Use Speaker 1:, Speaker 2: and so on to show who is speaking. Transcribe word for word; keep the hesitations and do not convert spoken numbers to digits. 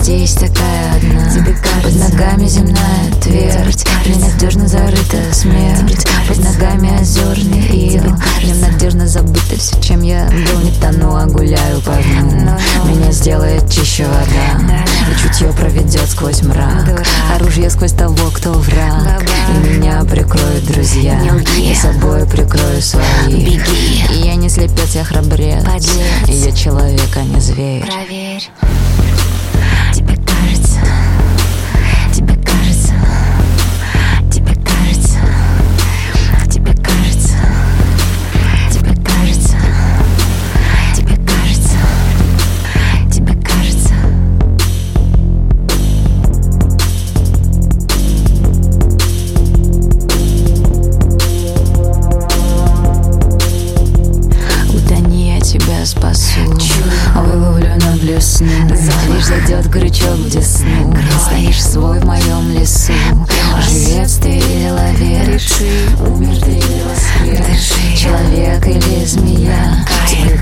Speaker 1: здесь такая одна. Тебе кажется, под ногами земная твердь, ненадежно зарыта смерть. Под ногами озерный ил, в нем надежно забыто все, чем я был. Не тону, а гуляю по дну. Меня сделает чище вода, и чутье проведет сквозь мрак. Оружие сквозь того, кто враг. И меня прикроют друзья, и собой прикрою свои. И я не слепец, я храбрец, и я человек, а не зверь.
Speaker 2: Проверь. Тебе кажется, тебе кажется, тебе кажется, тебе кажется, тебе кажется, тебе кажется, тебе кажется.
Speaker 1: Утони, я тебя спасу, выловлю на блесну. Лишь зайдет крючок в десну, станешь свой в моем лесу. Живец ты или ловец, умер ты или воскрес, человек или змея, тебе